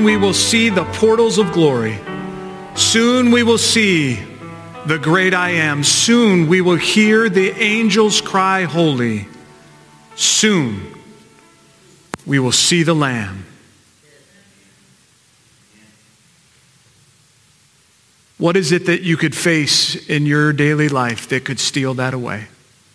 we will see the portals of glory. Soon we will see the great I am. Soon we will hear the angels cry holy. Soon we will see the Lamb. What is it that you could face in your daily life that could steal that away?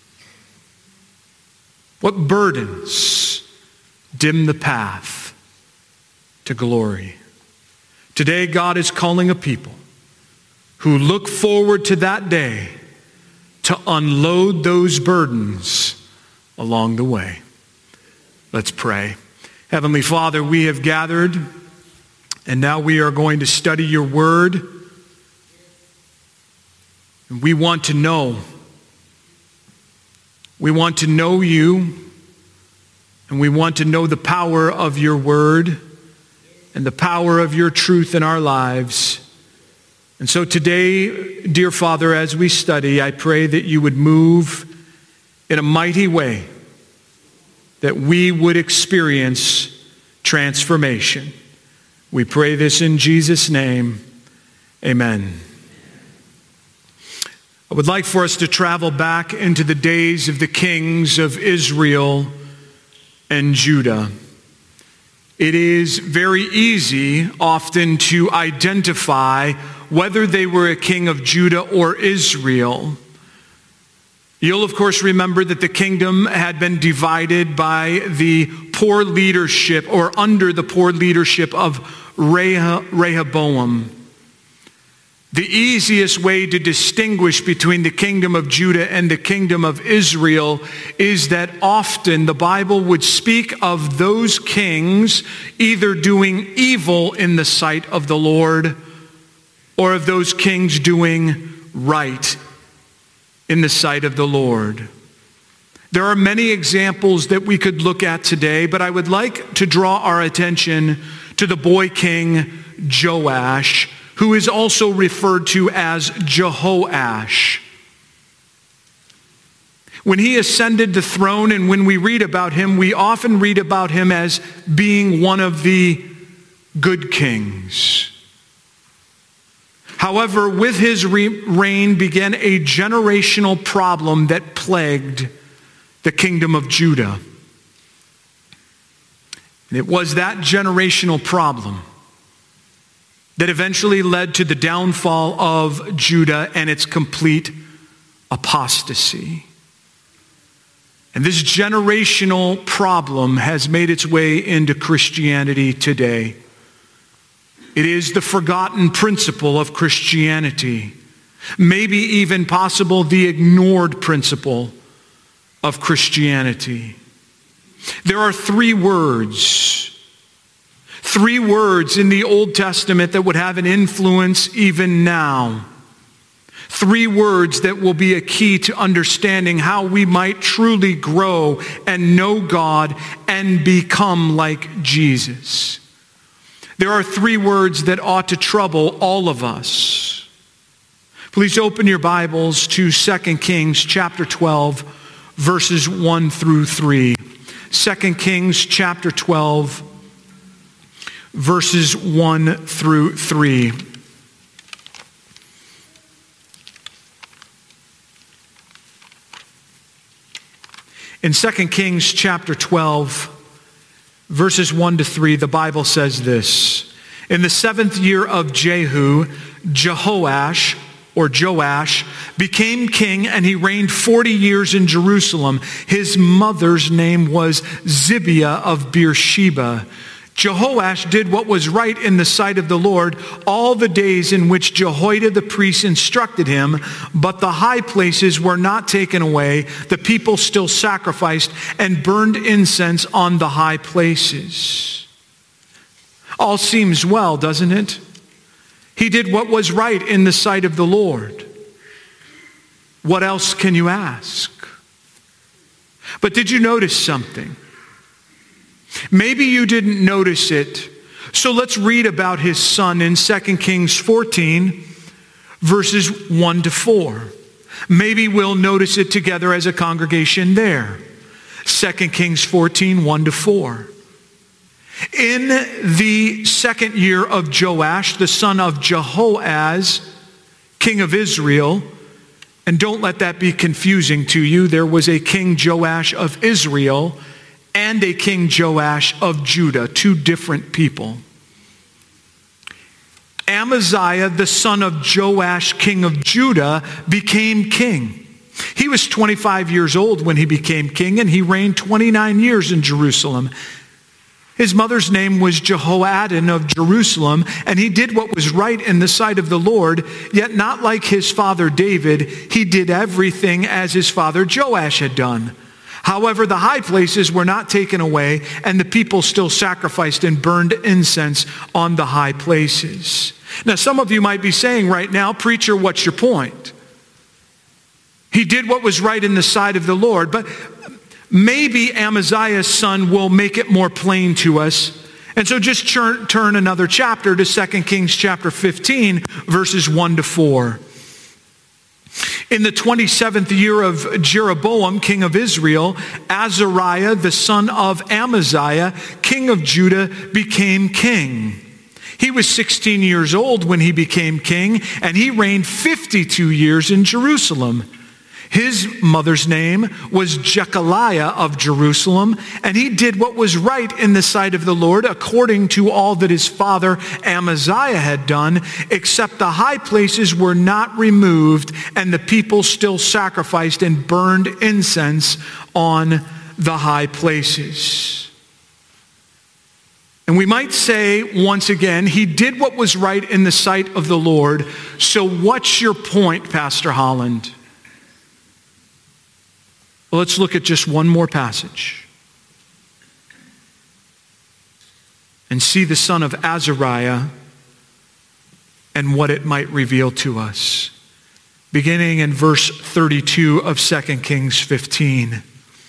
What burdens dim the path to glory? Today, God is calling a people who look forward to that day to unload those burdens along the way. Let's pray. Heavenly Father, we have gathered, and now we are going to study your word. And we want to know. We want to know you, and we want to know the power of your word and the power of your truth in our lives. And so today, dear Father, as we study, I pray that you would move in a mighty way, that we would experience transformation. We pray this in Jesus' name. Amen. I would like for us to travel back into the days of the kings of Israel and Judah. It is very easy often to identify whether they were a king of Judah or Israel. You'll of course remember that the kingdom had been divided by the poor leadership, or under the poor leadership of Rehoboam. The easiest way to distinguish between the kingdom of Judah and the kingdom of Israel is that often the Bible would speak of those kings either doing evil in the sight of the Lord, or of those kings doing right in the sight of the Lord. There are many examples that we could look at today, but I would like to draw our attention to the boy king Joash, who is also referred to as Jehoash. When he ascended the throne, and when we read about him, we often read about him as being one of the good kings. However, with his reign began a generational problem that plagued the kingdom of Judah. And it was that generational problem that eventually led to the downfall of Judah and its complete apostasy. And this generational problem has made its way into Christianity today. It is the forgotten principle of Christianity, maybe even possible the ignored principle of Christianity. There are three words in the Old Testament that would have an influence even now. Three words that will be a key to understanding how we might truly grow and know God and become like Jesus. There are three words that ought to trouble all of us. Please open your Bibles to 2 Kings chapter 12, verses 1 through 3. 2 Kings chapter 12, verses 1 through 3. In 2 Kings chapter 12, verses 1 to 3, the Bible says this: In the 7th year of Jehu, Jehoash, or Joash, became king, and he reigned 40 years in Jerusalem. His mother's name was Zibiah of Beersheba. Jehoash did what was right in the sight of the Lord all the days in which Jehoiada the priest instructed him, but the high places were not taken away. The people still sacrificed and burned incense on the high places. All seems well, doesn't it? He did what was right in the sight of the Lord. What else can you ask? But did you notice something? Maybe you didn't notice it. So let's read about his son in 2 Kings 14, verses 1 to 4. Maybe we'll notice it together as a congregation there. 2 Kings 14, 1 to 4. In the second year of Joash, the son of Jehoaz, king of Israel, and don't let that be confusing to you, there was a King Joash of Israel and a King Joash of Judah, two different people. Amaziah, the son of Joash, king of Judah, became king. He was 25 years old when he became king, and he reigned 29 years in Jerusalem. His mother's name was Jehoaddan of Jerusalem, and he did what was right in the sight of the Lord, yet not like his father David. He did everything as his father Joash had done. However, the high places were not taken away, and the people still sacrificed and burned incense on the high places. Now, some of you might be saying right now, preacher, what's your point? He did what was right in the sight of the Lord, but maybe Amaziah's son will make it more plain to us. And so just turn another chapter to 2 Kings chapter 15, verses 1 to 4. In the 27th year of Jeroboam, king of Israel, Azariah, the son of Amaziah, king of Judah, became king. He was 16 years old when he became king, and he reigned 52 years in Jerusalem. His mother's name was Jechaliah of Jerusalem, and he did what was right in the sight of the Lord according to all that his father Amaziah had done, except the high places were not removed, and the people still sacrificed and burned incense on the high places. And we might say once again, he did what was right in the sight of the Lord. So what's your point, Pastor Holland? Well, let's look at just one more passage and see the son of Azariah and what it might reveal to us. Beginning in verse 32 of 2 Kings 15.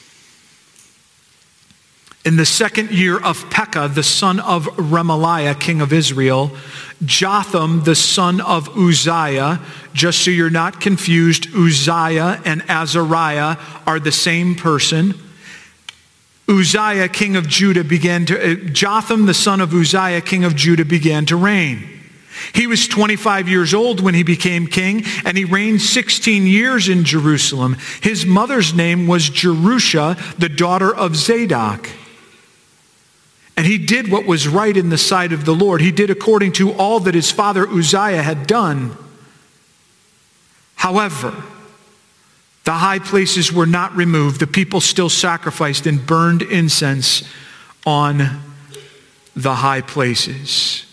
In the second year of Pekah, the son of Remaliah, king of Israel, Jotham, the son of Uzziah, just so you're not confused, Uzziah and Azariah are the same person. Uzziah, king of Judah, Jotham, the son of Uzziah, king of Judah, began to reign. He was 25 years old when he became king, and he reigned 16 years in Jerusalem. His mother's name was Jerusha, the daughter of Zadok. And he did what was right in the sight of the Lord. He did according to all that his father Uzziah had done. However, the high places were not removed. The people still sacrificed and burned incense on the high places.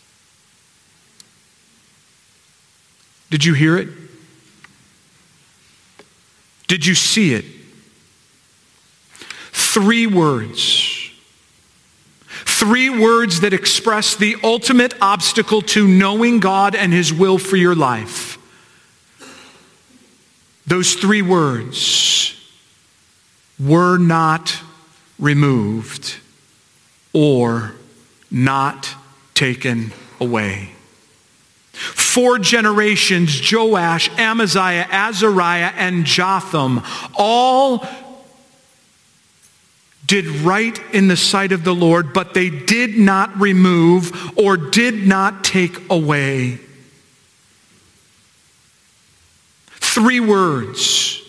Did you hear it? Did you see it? 3 words. 3 words that express the ultimate obstacle to knowing God and his will for your life. Those 3 words were not removed or not taken away. 4 generations, Joash, Amaziah, Azariah, and Jotham, all did right in the sight of the Lord, but they did not remove or did not take away. 3 words.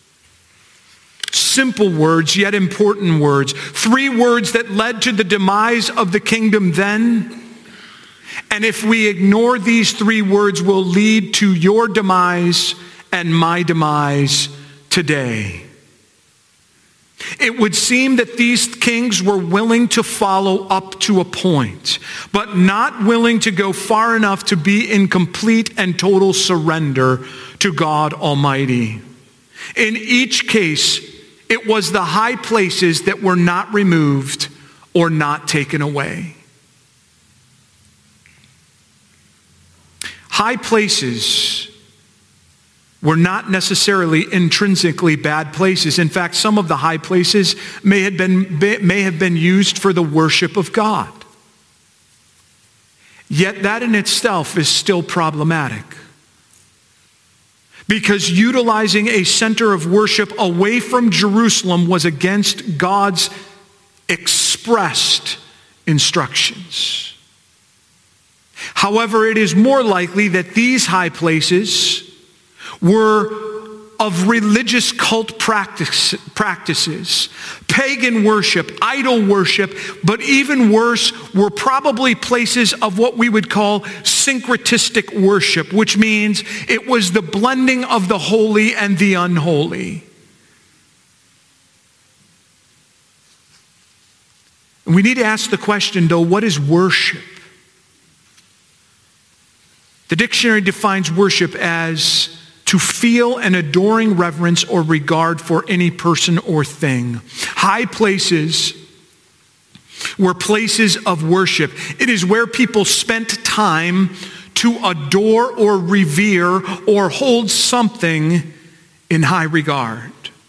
Simple words, yet important words. 3 words that led to the demise of the kingdom then. And if we ignore these 3 words, will lead to your demise and my demise today. It would seem that these kings were willing to follow up to a point, but not willing to go far enough to be in complete and total surrender to God Almighty. In each case, it was the high places that were not removed or not taken away. High places were not necessarily intrinsically bad places. In fact, some of the high places may have been used for the worship of God. Yet that in itself is still problematic. Because utilizing a center of worship away from Jerusalem was against God's expressed instructions. However, it is more likely that these high places were of religious cult practices, pagan worship, idol worship, but even worse, were probably places of what we would call syncretistic worship, which means it was the blending of the holy and the unholy. And we need to ask the question, though, what is worship? The dictionary defines worship as to feel an adoring reverence or regard for any person or thing. High places were places of worship. It is where people spent time to adore or revere or hold something in high regard.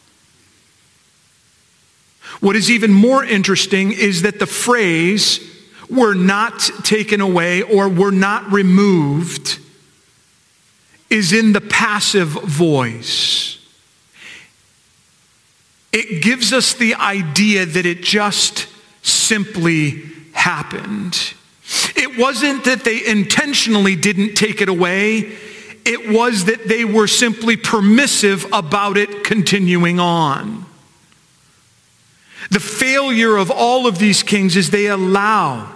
What is even more interesting is that the phrase "were not taken away" or "were not removed" is in the passive voice. It gives us the idea that it just simply happened. It wasn't that they intentionally didn't take it away. It was that they were simply permissive about it continuing on. The failure of all of these kings is they allowed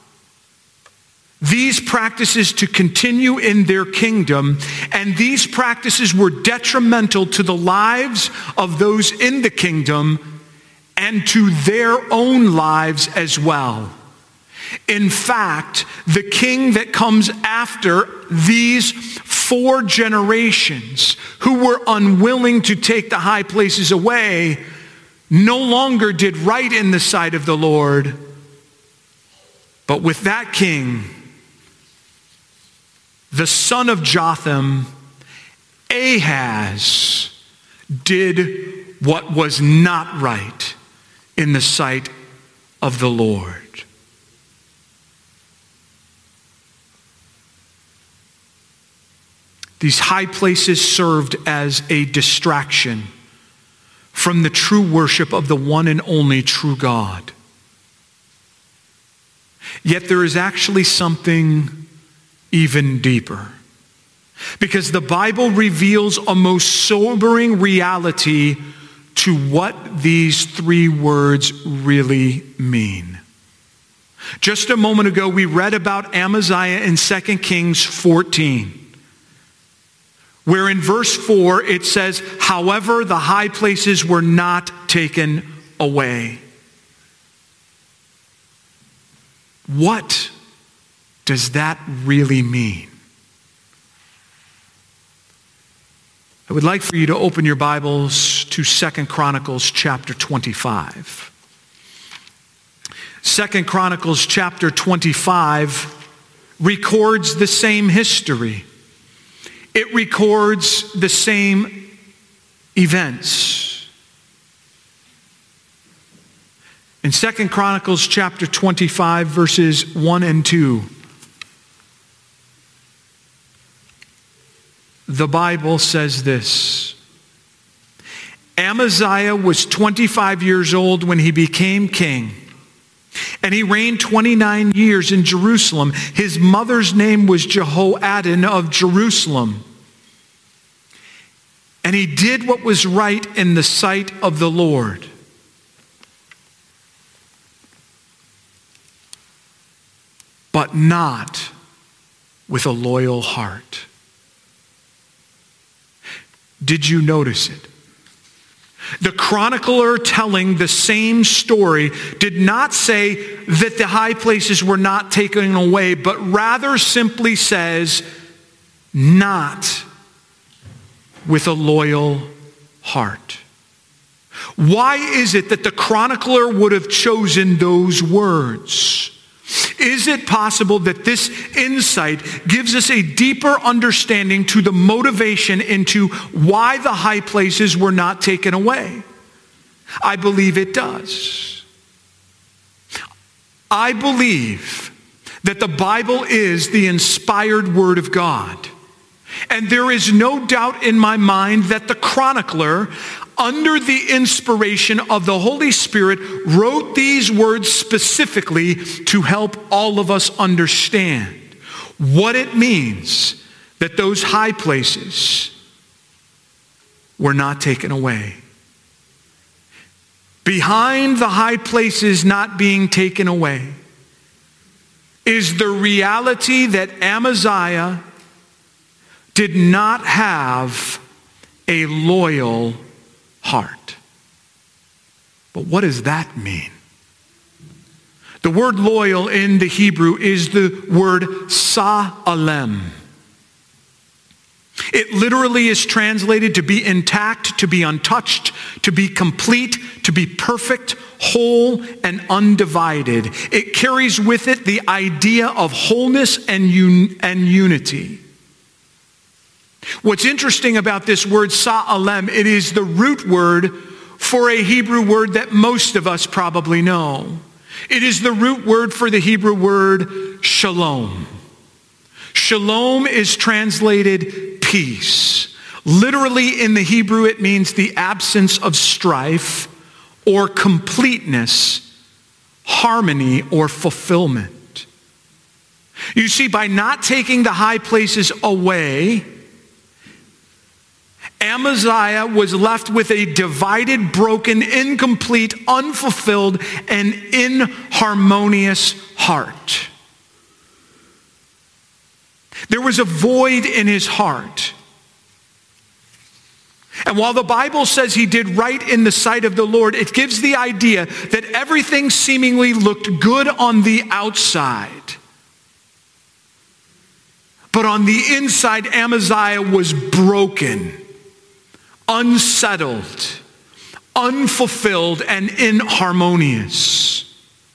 these practices to continue in their kingdom, and these practices were detrimental to the lives of those in the kingdom and to their own lives as well. In fact, the king that comes after these 4 generations who were unwilling to take the high places away no longer did right in the sight of the Lord. But with that king, the son of Jotham, Ahaz, did what was not right in the sight of the Lord. These high places served as a distraction from the true worship of the one and only true God. Yet there is actually something even deeper, because the Bible reveals a most sobering reality to what these 3 words really mean. Just a moment ago, we read about Amaziah in 2 Kings 14. Where in verse 4 it says, however, the high places were not taken away. What does that really mean? I would like for you to open your Bibles to 2 Chronicles chapter 25. 2 Chronicles chapter 25 records the same history. It records the same events. In 2 Chronicles chapter 25, verses 1 and 2, the Bible says this: Amaziah was 25 years old when he became king, and he reigned 29 years in Jerusalem. His mother's name was Jehoaddan of Jerusalem. And he did what was right in the sight of the Lord. But not with a loyal heart. Did you notice it? The chronicler telling the same story did not say that the high places were not taken away, but rather simply says, not with a loyal heart. Why is it that the chronicler would have chosen those words? Is it possible that this insight gives us a deeper understanding to the motivation into why the high places were not taken away? I believe it does. I believe that the Bible is the inspired Word of God. And there is no doubt in my mind that the chronicler under the inspiration of the Holy Spirit, wrote these words specifically to help all of us understand what it means that those high places were not taken away. Behind the high places not being taken away is the reality that Amaziah did not have a loyal heart. But what does that mean? The word loyal in the Hebrew is the word sa'alem. It literally is translated to be intact, to be untouched, to be complete, to be perfect, whole, and undivided. It carries with it the idea of wholeness and unity. What's interesting about this word sa'alem, it is the root word for a Hebrew word that most of us probably know. It is the root word for the Hebrew word shalom. Shalom is translated peace. Literally in the Hebrew, it means the absence of strife or completeness, harmony or fulfillment. You see, by not taking the high places away, Amaziah was left with a divided, broken, incomplete, unfulfilled, and inharmonious heart. There was a void in his heart. And while the Bible says he did right in the sight of the Lord, it gives the idea that everything seemingly looked good on the outside. But on the inside, Amaziah was broken, unsettled, unfulfilled, and inharmonious.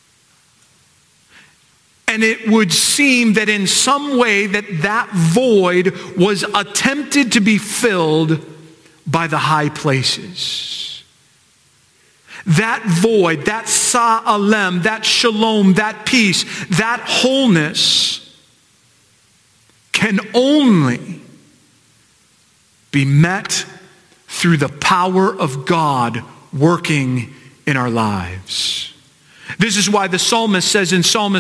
And it would seem that in some way that void was attempted to be filled by the high places. That void, that sa'alem, that shalom, that peace, that wholeness can only be met through the power of God working in our lives. This is why the psalmist says in Psalm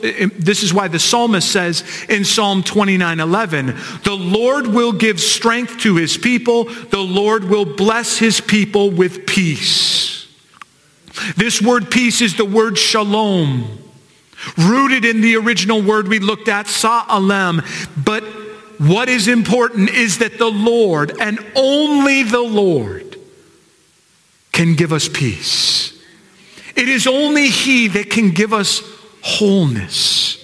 29:11, the Lord will give strength to his people. The Lord will bless his people with peace. This word peace is the word shalom, rooted in the original word we looked at, sa'alem. But what is important is that the Lord, and only the Lord, can give us peace. It is only he that can give us wholeness.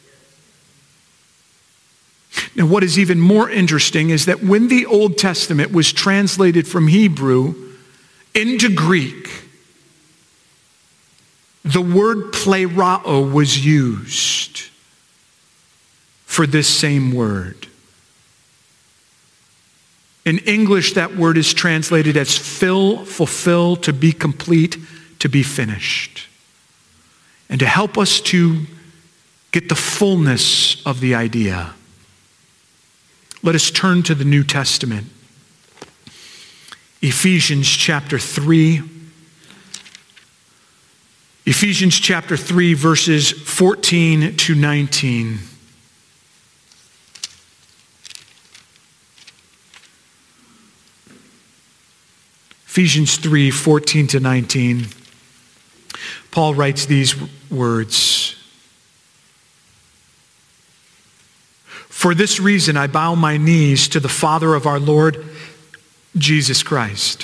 Now, what is even more interesting is that when the Old Testament was translated from Hebrew into Greek, the word plerao was used for this same word. In English, that word is translated as fill, fulfill, to be complete, to be finished. And to help us to get the fullness of the idea, let us turn to the New Testament. Ephesians chapter 3. Ephesians chapter 3, verses 14 to 19. Ephesians 3, 14 to 19. Paul writes these words. For this reason I bow my knees to the Father of our Lord Jesus Christ,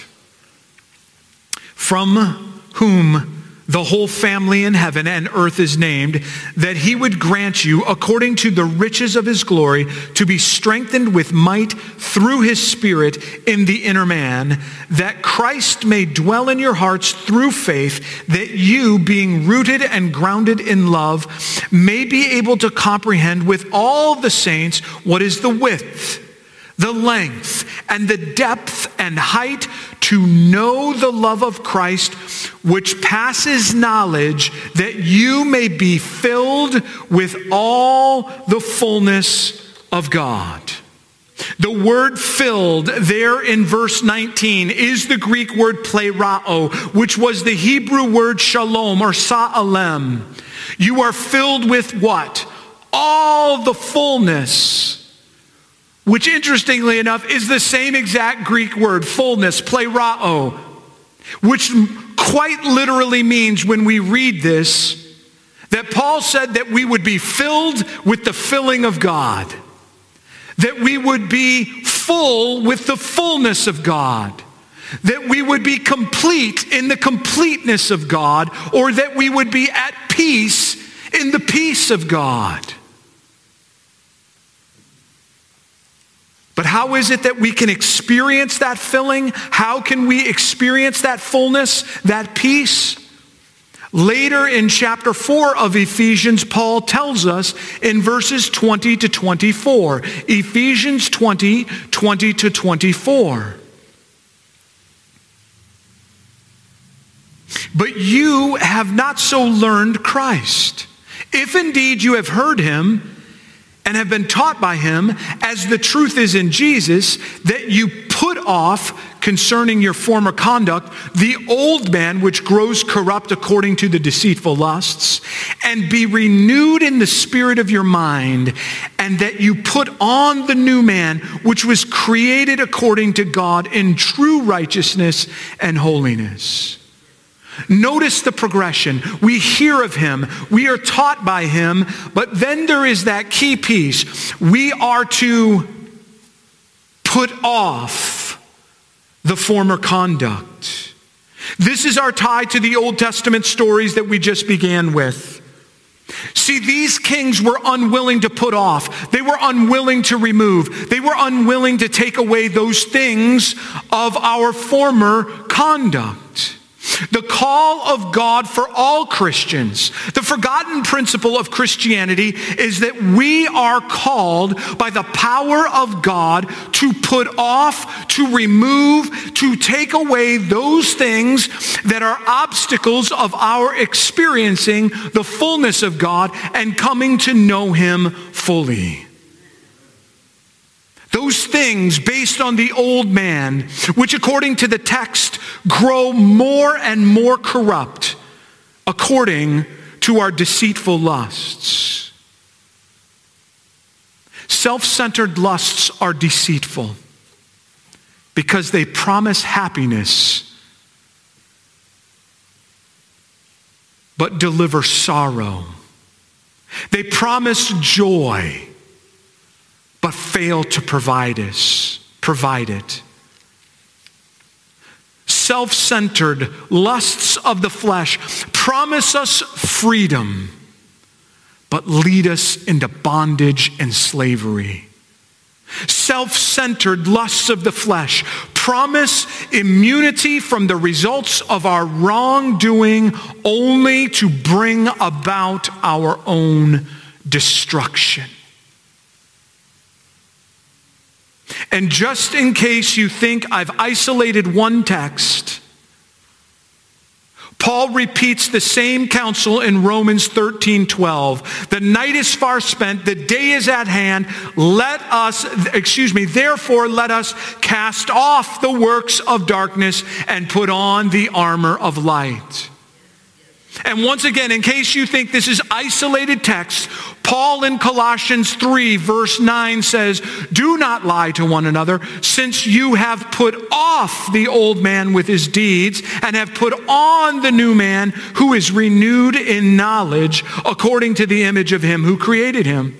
from whom the whole family in heaven and earth is named, that he would grant you, according to the riches of his glory, to be strengthened with might through his Spirit in the inner man, that Christ may dwell in your hearts through faith, that you, being rooted and grounded in love, may be able to comprehend with all the saints what is the width, the length, and the depth and height, to know the love of Christ, which passes knowledge, that you may be filled with all the fullness of God. The word filled there in verse 19 is the Greek word plerao, which was the Hebrew word shalom or sa'alem. You are filled with what? All the fullness, which interestingly enough is the same exact Greek word, fullness, plerao, which quite literally means when we read this, that Paul said that we would be filled with the filling of God, that we would be full with the fullness of God, that we would be complete in the completeness of God, or that we would be at peace in the peace of God. But how is it that we can experience that filling? How can we experience that fullness, that peace? Later in chapter 4 of Ephesians, Paul tells us in verses 20 to 24. Ephesians 20, 20 to 24. But you have not so learned Christ, if indeed you have heard him and have been taught by him, as the truth is in Jesus, that you put off concerning your former conduct the old man which grows corrupt according to the deceitful lusts, and be renewed in the spirit of your mind, and that you put on the new man which was created according to God in true righteousness and holiness. Notice the progression. We hear of him. We are taught by him. But then there is that key piece. We are to put off the former conduct. This is our tie to the Old Testament stories that we just began with. See, these kings were unwilling to put off. They were unwilling to remove. They were unwilling to take away those things of our former conduct. The call of God for all Christians, the forgotten principle of Christianity, is that we are called by the power of God to put off, to remove, to take away those things that are obstacles of our experiencing the fullness of God and coming to know him fully. Those things based on the old man, which according to the text grow more and more corrupt according to our deceitful lusts. Self-centered lusts are deceitful because they promise happiness but deliver sorrow. They promise joy but fail to provide it. Self-centered lusts of the flesh promise us freedom, but lead us into bondage and slavery. Self-centered lusts of the flesh promise immunity from the results of our wrongdoing, only to bring about our own destruction. And just in case you think I've isolated one text, Paul repeats the same counsel in Romans 13:12. The night is far spent, the day is at hand. Therefore let us cast off the works of darkness and put on the armor of light. And once again, in case you think this is isolated text, Paul in Colossians 3 verse 9 says, do not lie to one another, since you have put off the old man with his deeds and have put on the new man who is renewed in knowledge according to the image of him who created him.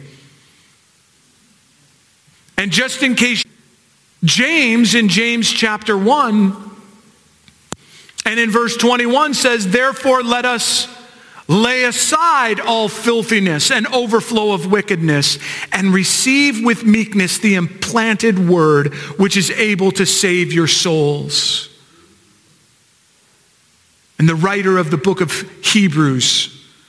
And just in case, James in James chapter 1 and in verse 21 says, therefore let us lay aside all filthiness and overflow of wickedness and receive with meekness the implanted word which is able to save your souls. And the writer of the book of Hebrews,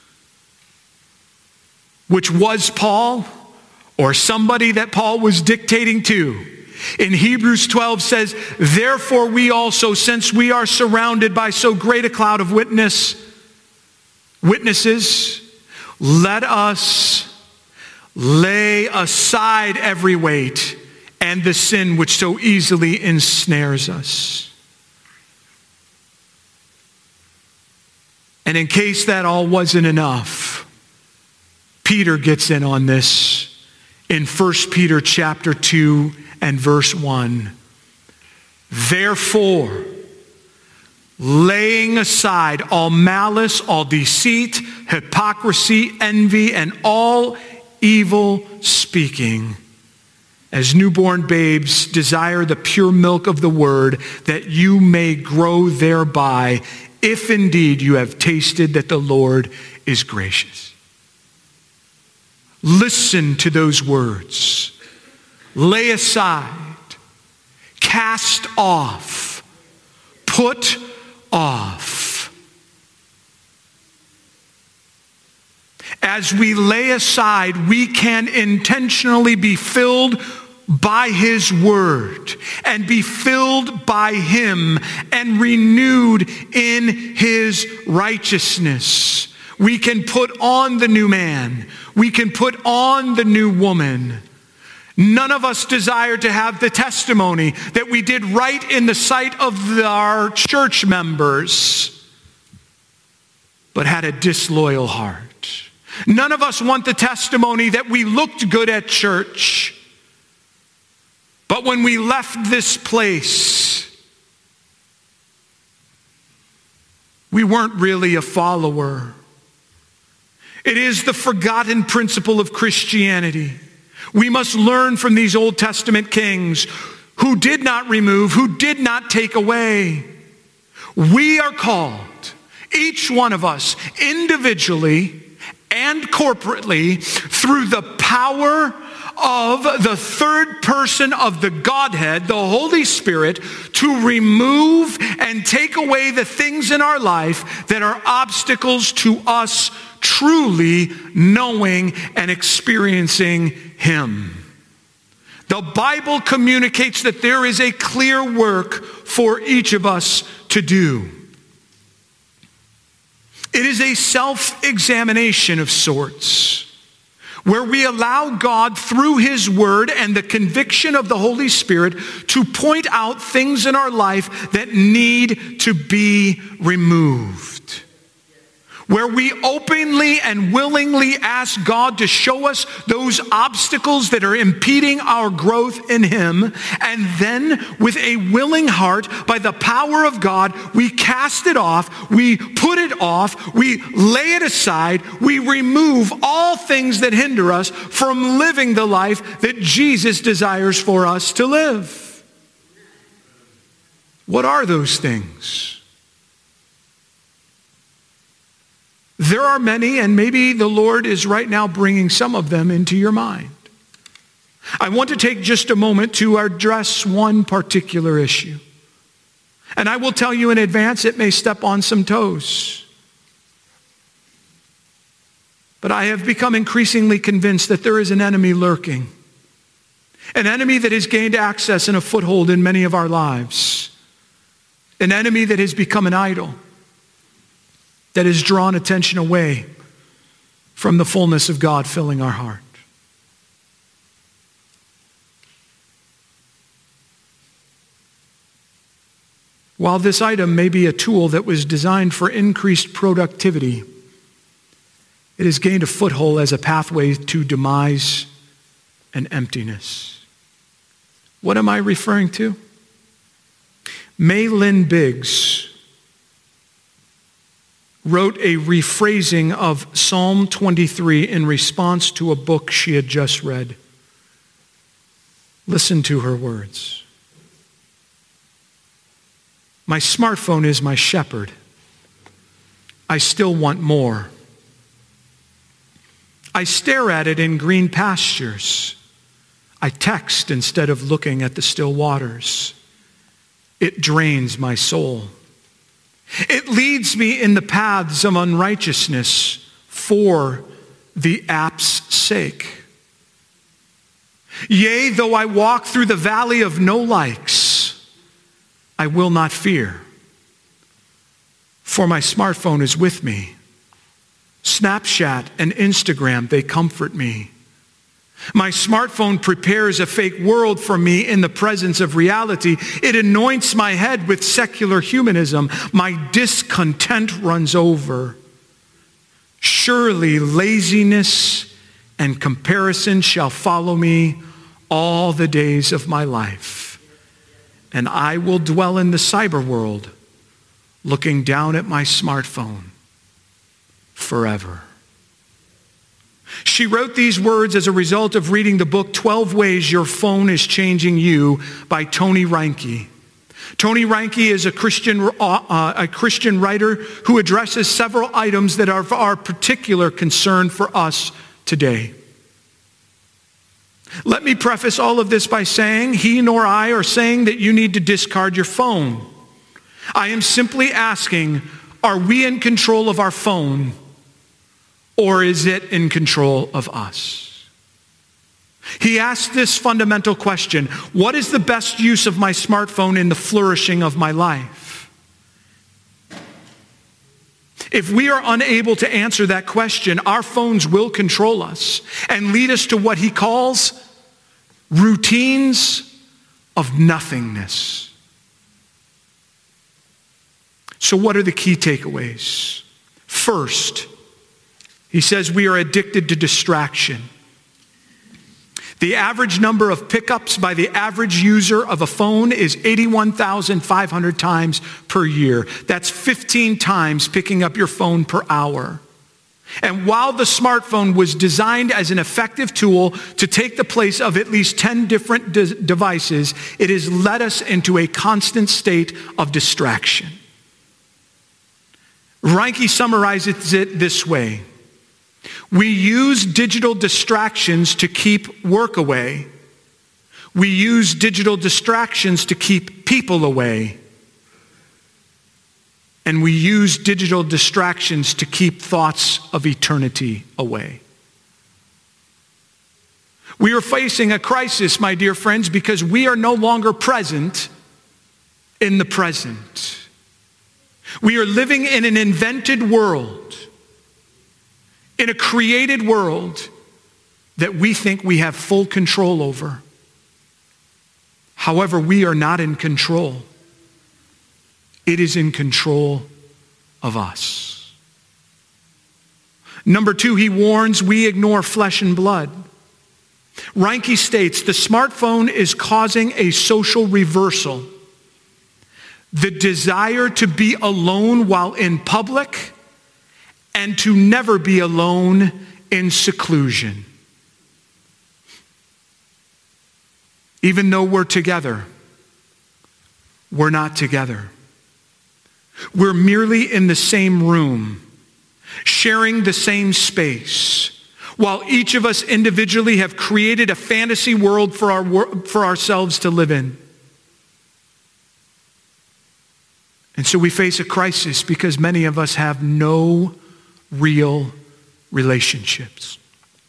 which was Paul or somebody that Paul was dictating to, in Hebrews 12 says, therefore we also, since we are surrounded by so great a cloud of witnesses, let us lay aside every weight and the sin which so easily ensnares us. And in case that all wasn't enough, Peter gets in on this in 1 Peter chapter 2 and verse 1. Therefore, laying aside all malice, all deceit, hypocrisy, envy, and all evil speaking, as newborn babes desire the pure milk of the word, that you may grow thereby, if indeed you have tasted that the Lord is gracious. Listen to those words. Lay aside, cast off, put off. As we lay aside, we can intentionally be filled by his word and be filled by him and renewed in his righteousness. We can put on the new man. We can put on the new woman. None of us desire to have the testimony that we did right in the sight of our church members, but had a disloyal heart. None of us want the testimony that we looked good at church, but when we left this place, we weren't really a follower. It is the forgotten principle of Christianity. We must learn from these Old Testament kings who did not remove, who did not take away. We are called, each one of us, individually and corporately, through the power of the third person of the Godhead, the Holy Spirit, to remove and take away the things in our life that are obstacles to us truly knowing and experiencing him. The Bible communicates that there is a clear work for each of us to do. It is a self-examination of sorts, where we allow God through his word and the conviction of the Holy Spirit to point out things in our life that need to be removed. Where we openly and willingly ask God to show us those obstacles that are impeding our growth in him, and then with a willing heart, by the power of God, we cast it off, we put it off, we lay it aside, we remove all things that hinder us from living the life that Jesus desires for us to live. What are those things? There are many, and maybe the Lord is right now bringing some of them into your mind. I want to take just a moment to address one particular issue. And I will tell you in advance, it may step on some toes. But I have become increasingly convinced that there is an enemy lurking. An enemy that has gained access and a foothold in many of our lives. An enemy that has become an idol, that has drawn attention away from the fullness of God filling our heart. While this item may be a tool that was designed for increased productivity, it has gained a foothold as a pathway to demise and emptiness. What am I referring to? May Lynn Biggs wrote a rephrasing of Psalm 23 in response to a book she had just read. Listen to her words. My smartphone is my shepherd. I still want more. I stare at it in green pastures. I text instead of looking at the still waters. It drains my soul. It leads me in the paths of unrighteousness for the app's sake. Yea, though I walk through the valley of no likes, I will not fear. For my smartphone is with me. Snapchat and Instagram, they comfort me. My smartphone prepares a fake world for me in the presence of reality. It anoints my head with secular humanism. My discontent runs over. Surely laziness and comparison shall follow me all the days of my life. And I will dwell in the cyber world, looking down at my smartphone forever. She wrote these words as a result of reading the book 12 Ways Your Phone is Changing You by Tony Reinke. Tony Reinke is a Christian writer who addresses several items that are of our particular concern for us today. Let me preface all of this by saying he nor I are saying that you need to discard your phone. I am simply asking, are we in control of our phone, or is it in control of us? He asked this fundamental question: what is the best use of my smartphone in the flourishing of my life? If we are unable to answer that question, our phones will control us and lead us to what he calls routines of nothingness. So what are the key takeaways? First, he says we are addicted to distraction. The average number of pickups by the average user of a phone is 81,500 times per year. That's 15 times picking up your phone per hour. And while the smartphone was designed as an effective tool to take the place of at least 10 different devices, it has led us into a constant state of distraction. Reinke summarizes it this way: we use digital distractions to keep work away. We use digital distractions to keep people away. And we use digital distractions to keep thoughts of eternity away. We are facing a crisis, my dear friends, because we are no longer present in the present. We are living in an invented world, in a created world that we think we have full control over. However, we are not in control. It is in control of us. Number two, he warns we ignore flesh and blood. Reinke states the smartphone is causing a social reversal. The desire to be alone while in public and to never be alone in seclusion. Even though we're together, we're not together. We're merely in the same room, sharing the same space, while each of us individually have created a fantasy world for ourselves to live in. And so we face a crisis because many of us have no real relationships.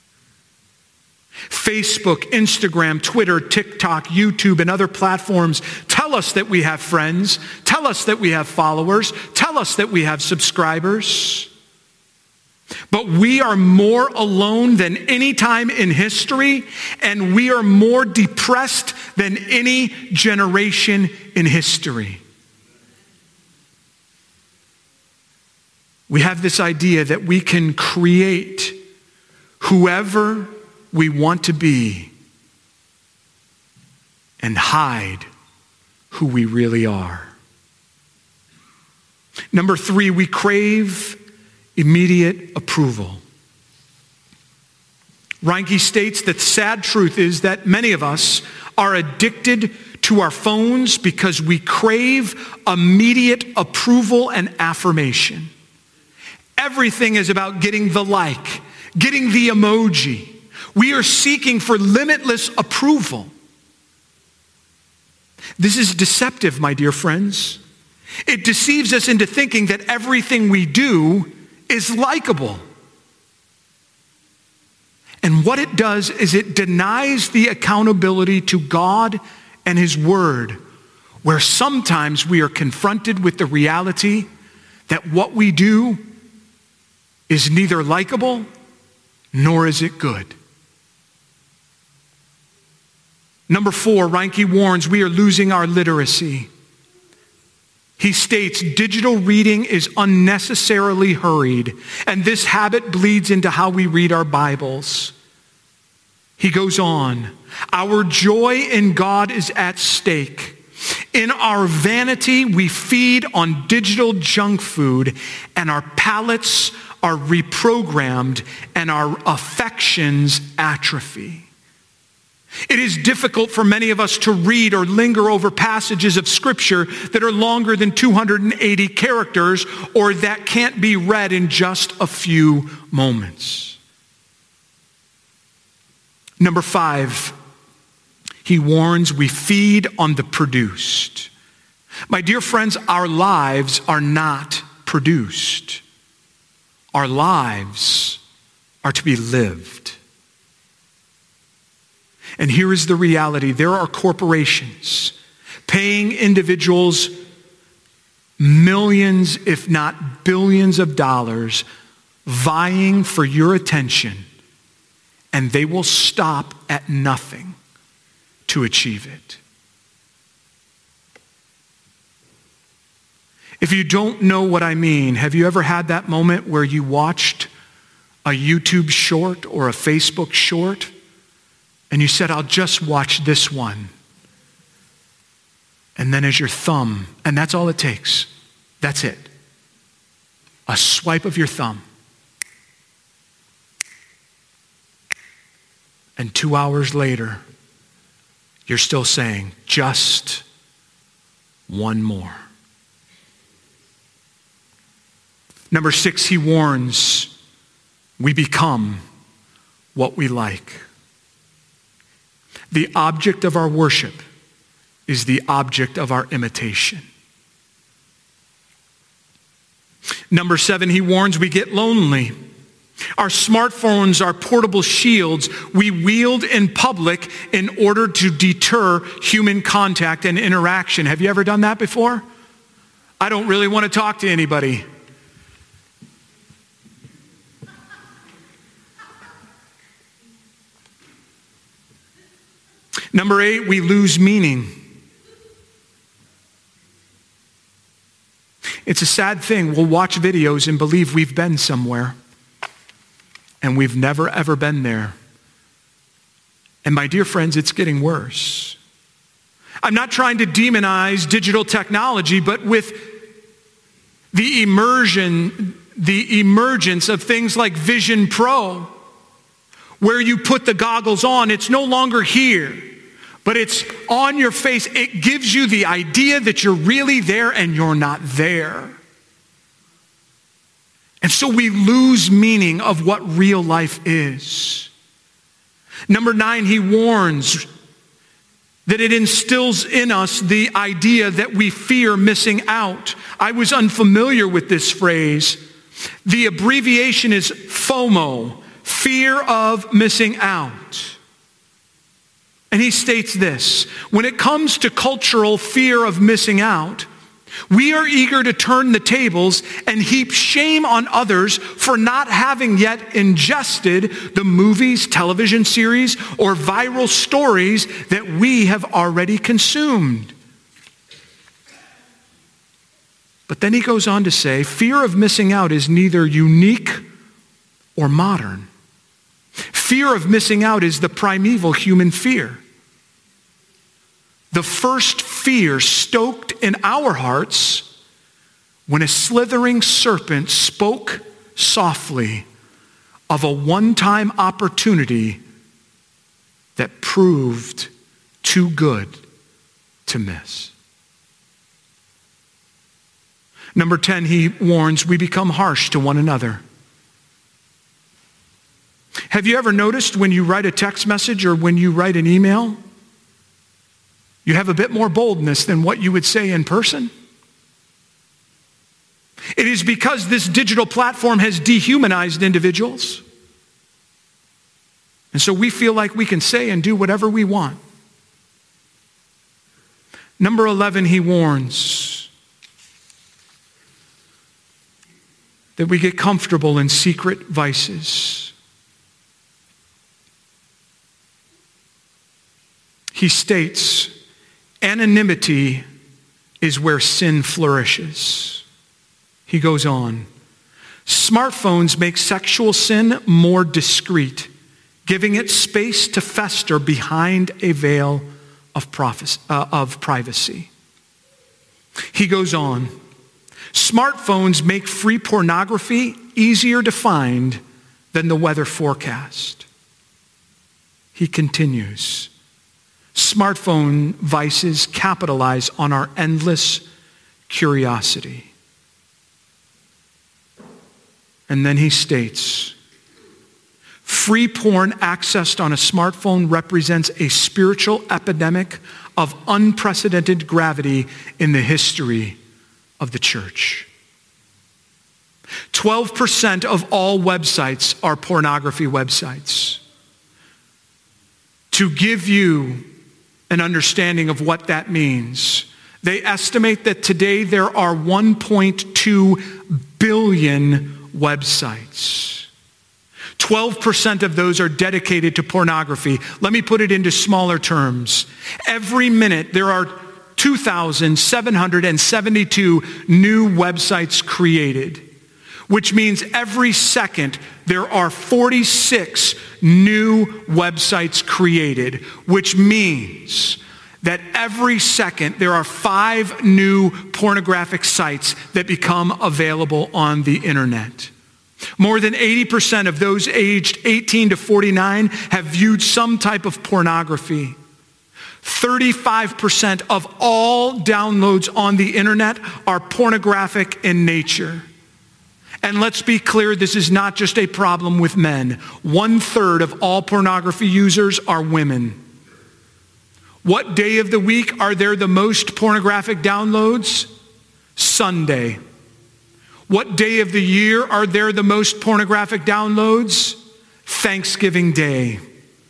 Facebook, Instagram, Twitter, TikTok, YouTube, and other platforms tell us that we have friends, tell us that we have followers, tell us that we have subscribers. But we are more alone than any time in history, and we are more depressed than any generation in history. We have this idea that we can create whoever we want to be and hide who we really are. Number three, we crave immediate approval. Reinke states that the sad truth is that many of us are addicted to our phones because we crave immediate approval and affirmation. Everything is about getting the like, getting the emoji. We are seeking for limitless approval. This is deceptive, my dear friends. It deceives us into thinking that everything we do is likable. And what it does is it denies the accountability to God and His Word, where sometimes we are confronted with the reality that what we do is neither likable nor is it good. Number 4, Reinke warns we are losing our literacy. He states digital reading is unnecessarily hurried, and this habit bleeds into how we read our Bibles. He goes on, our joy in God is at stake. In our vanity, we feed on digital junk food, and our palates are reprogrammed, and our affections atrophy. It is difficult for many of us to read or linger over passages of Scripture that are longer than 280 characters or that can't be read in just a few moments. Number 5, he warns we feed on the produced. My dear friends, our lives are not produced. Our lives are to be lived. And here is the reality. There are corporations paying individuals millions, if not billions of dollars, vying for your attention, and they will stop at nothing to achieve it. If you don't know what I mean, have you ever had that moment where you watched a YouTube short or a Facebook short and you said, I'll just watch this one? And then as your thumb, and that's all it takes. That's it. A swipe of your thumb. And 2 hours later, you're still saying, just one more. Number 6, he warns, we become what we like. The object of our worship is the object of our imitation. Number 7, he warns we get lonely. Our smartphones are portable shields we wield in public in order to deter human contact and interaction. Have you ever done that before? I don't really want to talk to anybody. Number 8, we lose meaning. It's a sad thing. We'll watch videos and believe we've been somewhere, and we've never, ever been there. And my dear friends, it's getting worse. I'm not trying to demonize digital technology, but with the emergence of things like Vision Pro, where you put the goggles on, it's no longer here, but it's on your face. It gives you the idea that you're really there and you're not there. And so we lose meaning of what real life is. Number 9, he warns that it instills in us the idea that we fear missing out. I was unfamiliar with this phrase. The abbreviation is FOMO, fear of missing out. And he states this, when it comes to cultural fear of missing out, we are eager to turn the tables and heap shame on others for not having yet ingested the movies, television series, or viral stories that we have already consumed. But then he goes on to say, fear of missing out is neither unique or modern. Fear of missing out is the primeval human fear. The first fear stoked in our hearts when a slithering serpent spoke softly of a one-time opportunity that proved too good to miss. Number 10, he warns we become harsh to one another. Have you ever noticed when you write a text message or when you write an email, you have a bit more boldness than what you would say in person? It is because this digital platform has dehumanized individuals. And so we feel like we can say and do whatever we want. Number 11, he warns that we get comfortable in secret vices. He states, anonymity is where sin flourishes. He goes on, smartphones make sexual sin more discreet, giving it space to fester behind a veil of privacy. He goes on, smartphones make free pornography easier to find than the weather forecast. He continues, smartphone vices capitalize on our endless curiosity. And then he states, free porn accessed on a smartphone represents a spiritual epidemic of unprecedented gravity in the history of the church. 12% of all websites are pornography websites. To give you an understanding of what that means, they estimate that today there are 1.2 billion websites. 12% of those are dedicated to pornography. Let me put it into smaller terms. Every minute there are 2,772 new websites created, which means every second there are 46 new websites created, which means that every second there are 5 new pornographic sites that become available on the internet. More than 80% of those aged 18 to 49 have viewed some type of pornography. 35% of all downloads on the internet are pornographic in nature. And let's be clear, this is not just a problem with men. 1/3 of all pornography users are women. What day of the week are there the most pornographic downloads? Sunday. What day of the year are there the most pornographic downloads? Thanksgiving Day.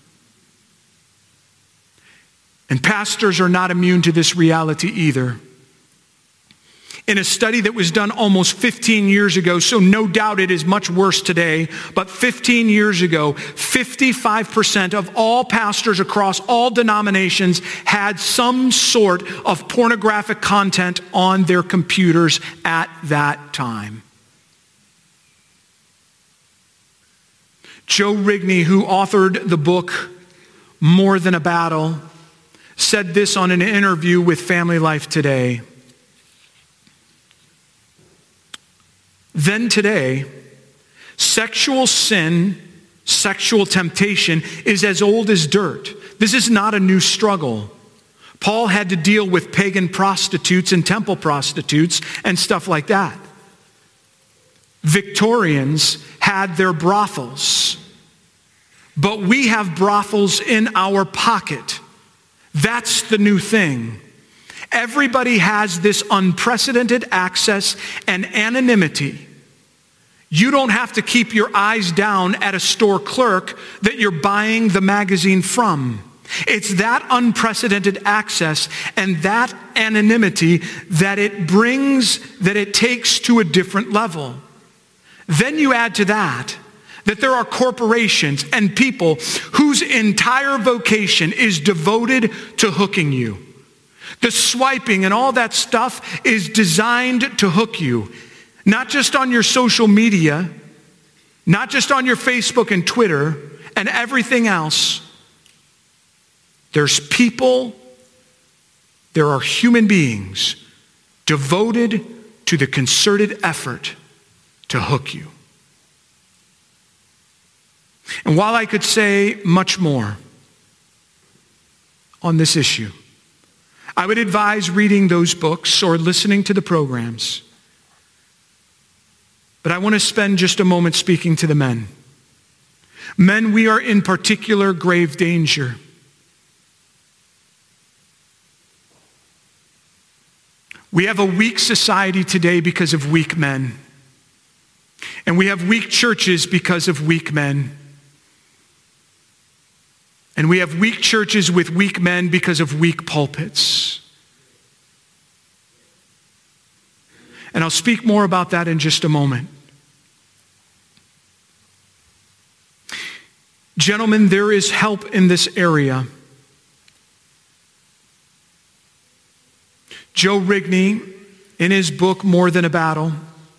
And pastors are not immune to this reality either. In a study that was done almost 15 years ago, so no doubt it is much worse today, but 15 years ago, 55% of all pastors across all denominations had some sort of pornographic content on their computers at that time. Joe Rigney, who authored the book More Than a Battle, said this on an interview with Family Life Today. Then today, sexual sin, sexual temptation is as old as dirt. This is not a new struggle. Paul had to deal with pagan prostitutes and temple prostitutes and stuff like that. Victorians had their brothels, but we have brothels in our pocket. That's the new thing. Everybody has this unprecedented access and anonymity. You don't have to keep your eyes down at a store clerk that you're buying the magazine from. It's that unprecedented access and that anonymity that it takes to a different level. Then you add to that there are corporations and people whose entire vocation is devoted to hooking you. The swiping and all that stuff is designed to hook you. Not just on your social media, not just on your Facebook and Twitter and everything else. There's people, there are human beings devoted to the concerted effort to hook you. And while I could say much more on this issue, I would advise reading those books or listening to the programs. But I want to spend just a moment speaking to the men. Men, we are in particular grave danger. We have a weak society today because of weak men. And we have weak churches because of weak men. And we have weak churches with weak men because of weak pulpits. And I'll speak more about that in just a moment. Gentlemen, there is help in this area. Joe Rigney, in his book, More Than a Battle,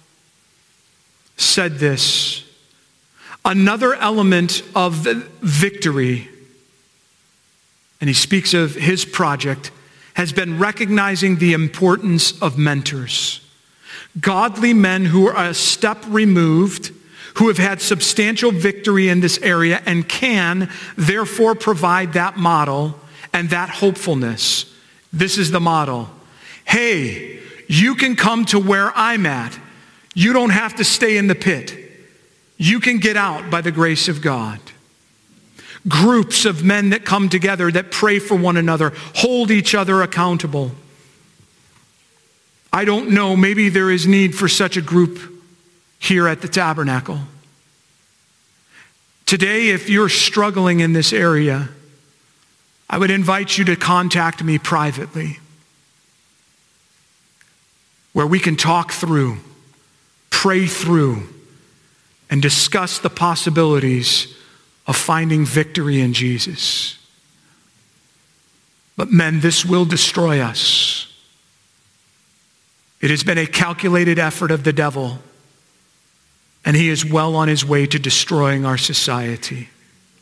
said this: another element of victory, and he speaks of his project, has been recognizing the importance of mentors. Godly men who are a step removed, who have had substantial victory in this area and can therefore provide that model and that hopefulness. This is the model. Hey, you can come to where I'm at. You don't have to stay in the pit. You can get out by the grace of God. Groups of men that come together, that pray for one another, hold each other accountable. I don't know, maybe there is need for such a group here at the Tabernacle. Today, if you're struggling in this area, I would invite you to contact me privately, where we can talk through, pray through, and discuss the possibilities of finding victory in Jesus. But men, this will destroy us. It has been a calculated effort of the devil, and he is well on his way to destroying our society.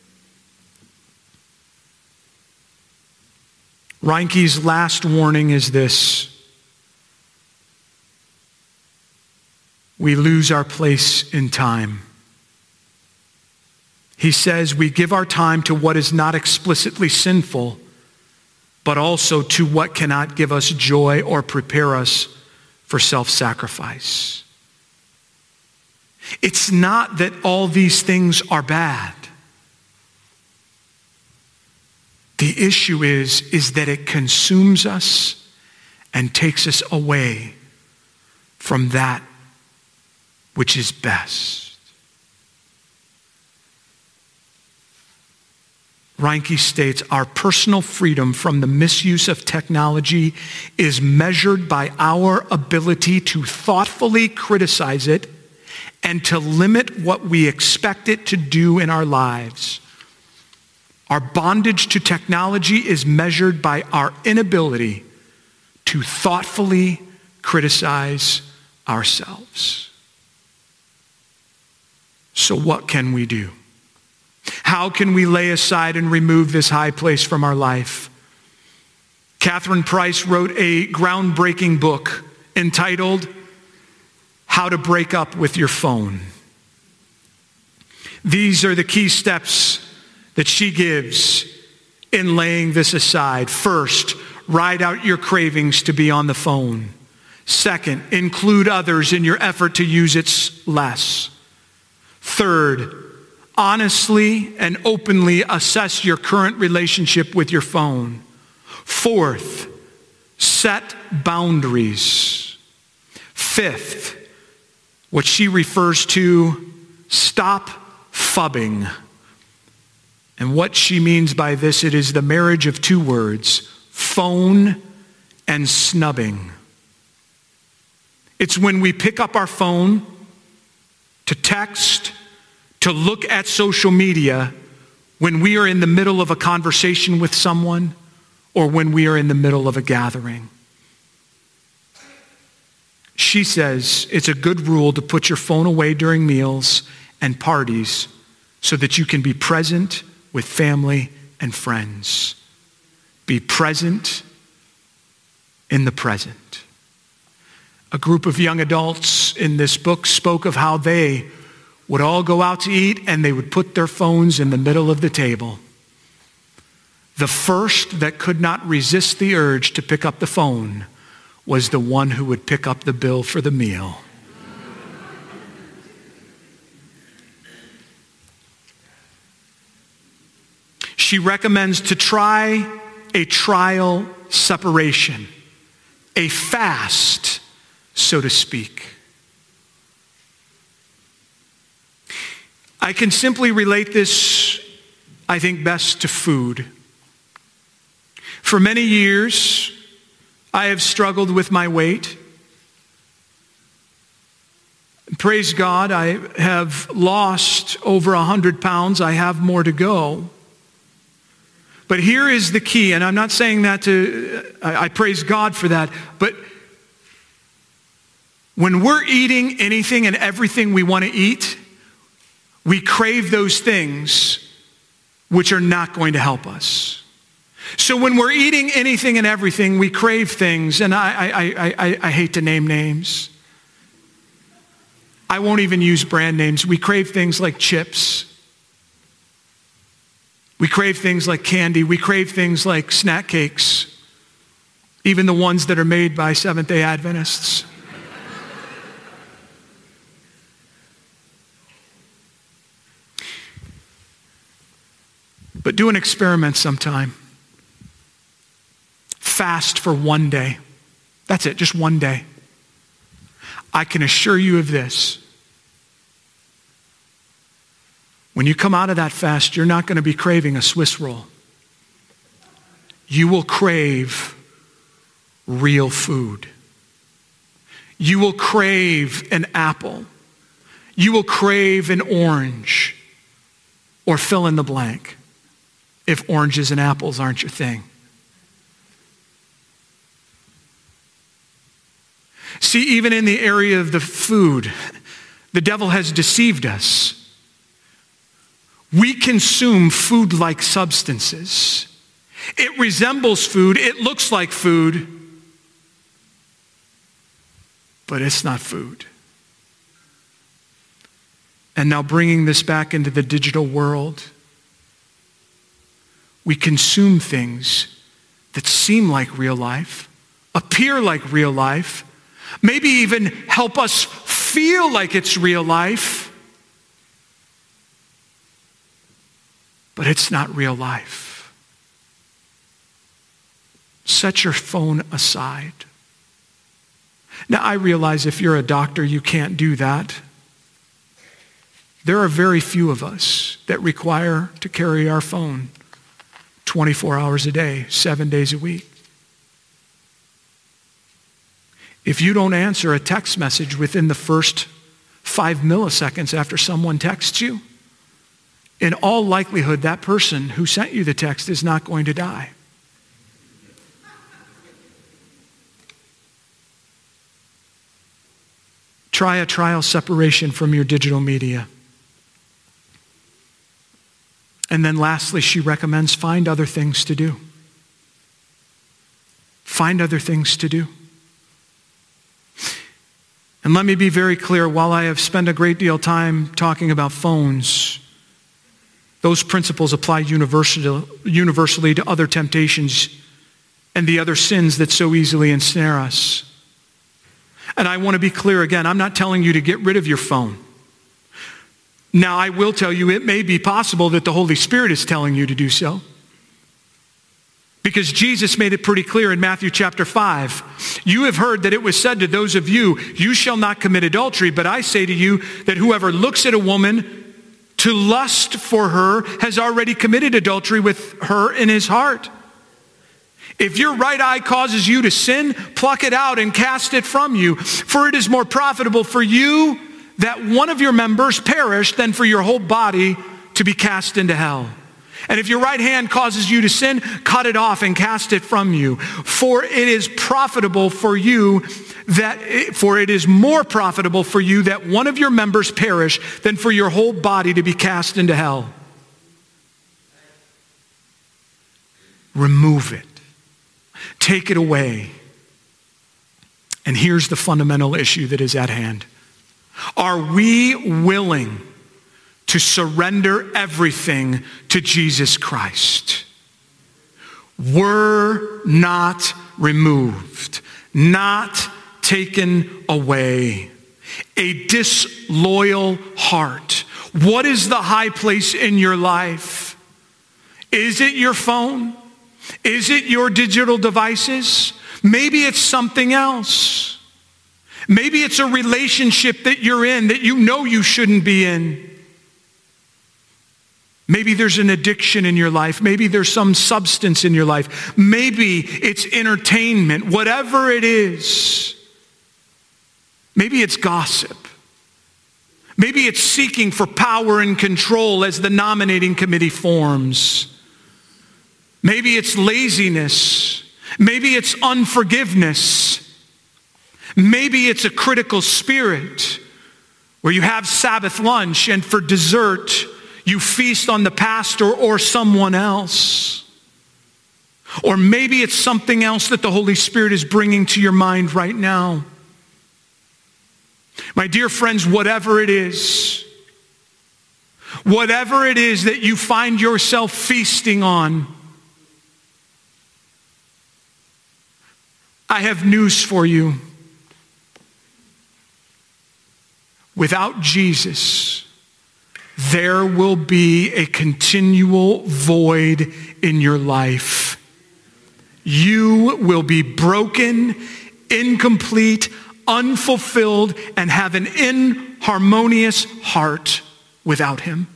Reinke's last warning is this: we lose our place in time. He says we give our time to what is not explicitly sinful, but also to what cannot give us joy or prepare us for self-sacrifice. It's not that all these things are bad. The issue is that it consumes us and takes us away from that which is best. Reinke states, our personal freedom from the misuse of technology is measured by our ability to thoughtfully criticize it and to limit what we expect it to do in our lives. Our bondage to technology is measured by our inability to thoughtfully criticize ourselves. So what can we do? How can we lay aside and remove this high place from our life? Catherine Price wrote a groundbreaking book entitled How to Break Up with Your Phone. These are the key steps that she gives in laying this aside. First, ride out your cravings to be on the phone. Second, include others in your effort to use it less. Third, honestly and openly assess your current relationship with your phone. Fourth, set boundaries. Fifth, what she refers to, stop phubbing. And what she means by this, it is the marriage of two words, phone and snubbing. It's when we pick up our phone to text, to look at social media when we are in the middle of a conversation with someone or when we are in the middle of a gathering. She says it's a good rule to put your phone away during meals and parties so that you can be present with family and friends. Be present in the present. A group of young adults in this book spoke of how they would all go out to eat and they would put their phones in the middle of the table. The first that could not resist the urge to pick up the phone was the one who would pick up the bill for the meal. She recommends to try a trial separation, a fast, so to speak. I can simply relate this, I think, best to food. For many years, I have struggled with my weight. Praise God, I have lost over 100 pounds. I have more to go. But here is the key, and I'm not saying that I praise God for that, but when we're eating anything and everything we want to eat, we crave those things which are not going to help us. So when we're eating anything and everything, we crave things, and I hate to name names. I won't even use brand names. We crave things like chips. We crave things like candy. We crave things like snack cakes, even the ones that are made by Seventh-day Adventists. But do an experiment sometime. Fast for one day. That's it, just one day. I can assure you of this. When you come out of that fast, you're not going to be craving a Swiss roll. You will crave real food. You will crave an apple. You will crave an orange, or fill in the blank if oranges and apples aren't your thing. See, even in the area of the food, the devil has deceived us. We consume food-like substances. It resembles food, it looks like food, but it's not food. And now bringing this back into the digital world, we consume things that seem like real life, appear like real life, maybe even help us feel like it's real life, but it's not real life. Set your phone aside. Now, I realize if you're a doctor, you can't do that. There are very few of us that require to carry our phone 24 hours a day, 7 days a week. If you don't answer a text message within the first 5 milliseconds after someone texts you, in all likelihood, that person who sent you the text is not going to die. Try a trial separation from your digital media. And then lastly, she recommends find other things to do. Find other things to do. And let me be very clear, while I have spent a great deal of time talking about phones, those principles apply universally to other temptations and the other sins that so easily ensnare us. And I want to be clear again, I'm not telling you to get rid of your phone. Now, I will tell you, it may be possible that the Holy Spirit is telling you to do so. Because Jesus made it pretty clear in Matthew chapter 5. You have heard that it was said to those of you, you shall not commit adultery, but I say to you that whoever looks at a woman to lust for her has already committed adultery with her in his heart. If your right eye causes you to sin, pluck it out and cast it from you. For it is more profitable for you that one of your members perish than for your whole body to be cast into hell. And if your right hand causes you to sin, cut it off and cast it from you. For it is profitable for you for it is more profitable for you that one of your members perish than for your whole body to be cast into hell. Remove it. Take it away. And here's the fundamental issue that is at hand. Are we willing to surrender everything to Jesus Christ? Were not removed, not taken away. A disloyal heart. What is the high place in your life? Is it your phone? Is it your digital devices? Maybe it's something else. Maybe it's a relationship that you're in that you know you shouldn't be in. Maybe there's an addiction in your life. Maybe there's some substance in your life. Maybe it's entertainment. Whatever it is. Maybe it's gossip. Maybe it's seeking for power and control as the nominating committee forms. Maybe it's laziness. Maybe it's unforgiveness. Maybe it's a critical spirit where you have Sabbath lunch and for dessert you feast on the pastor or someone else. Or maybe it's something else that the Holy Spirit is bringing to your mind right now. My dear friends, whatever it is that you find yourself feasting on, I have news for you. Without Jesus, there will be a continual void in your life. You will be broken, incomplete, unfulfilled, and have an inharmonious heart without him.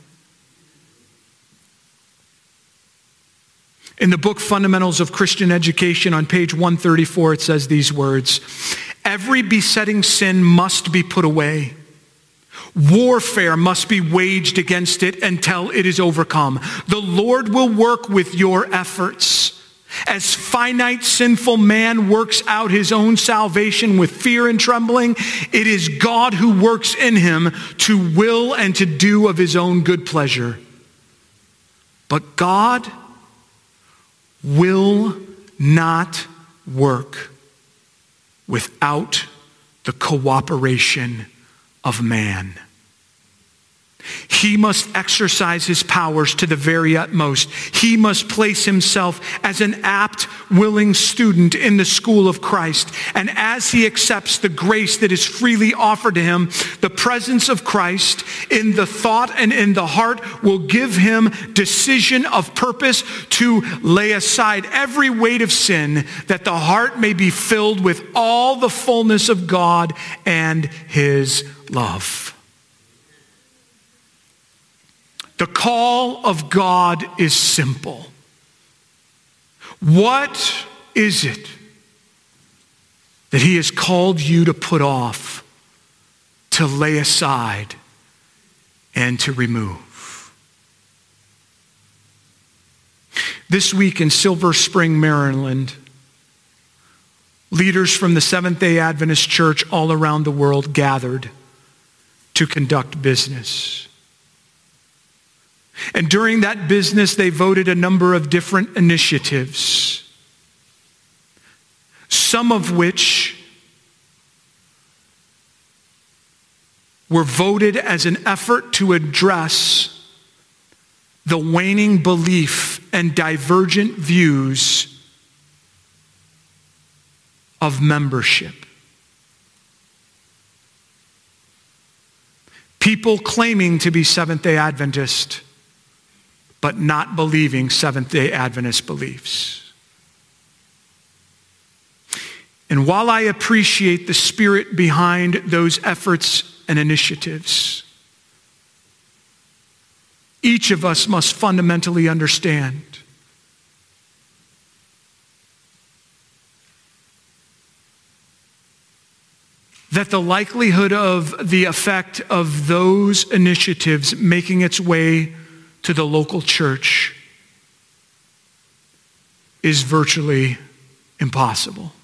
In the book Fundamentals of Christian Education on page 134, it says these words: every besetting sin must be put away. Warfare must be waged against it until it is overcome. The Lord will work with your efforts. As finite, sinful man works out his own salvation with fear and trembling, it is God who works in him to will and to do of his own good pleasure. But God will not work without the cooperation of man. He must exercise his powers to the very utmost. He must place himself as an apt, willing student in the school of Christ. And as he accepts the grace that is freely offered to him, the presence of Christ in the thought and in the heart will give him decision of purpose to lay aside every weight of sin, that the heart may be filled with all the fullness of God and his love. The call of God is simple. What is it that he has called you to put off, to lay aside, and to remove? This week in Silver Spring, Maryland, leaders from the Seventh-day Adventist Church all around the world gathered to conduct business. And during that business, they voted a number of different initiatives, some of which were voted as an effort to address the waning belief and divergent views of membership. People claiming to be Seventh-day Adventist, but not believing Seventh-day Adventist beliefs. And while I appreciate the spirit behind those efforts and initiatives, each of us must fundamentally understand that the likelihood of the effect of those initiatives making its way to the local church is virtually impossible.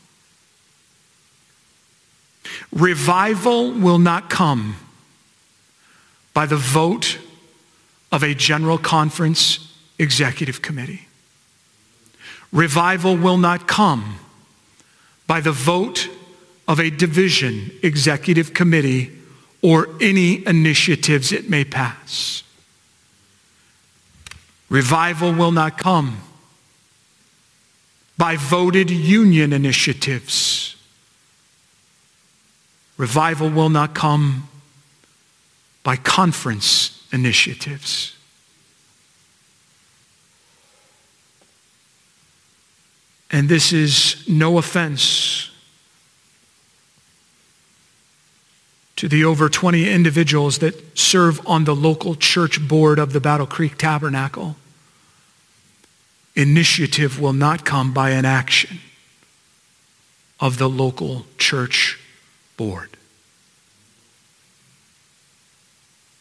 Revival will not come by the vote of a General Conference Executive Committee. Revival will not come by the vote of a division executive committee or any initiatives it may pass. Revival will not come by voted union initiatives. Revival will not come by conference initiatives. And this is no offense to the over 20 individuals that serve on the local church board of the Battle Creek Tabernacle. Initiative will not come by an action of the local church board.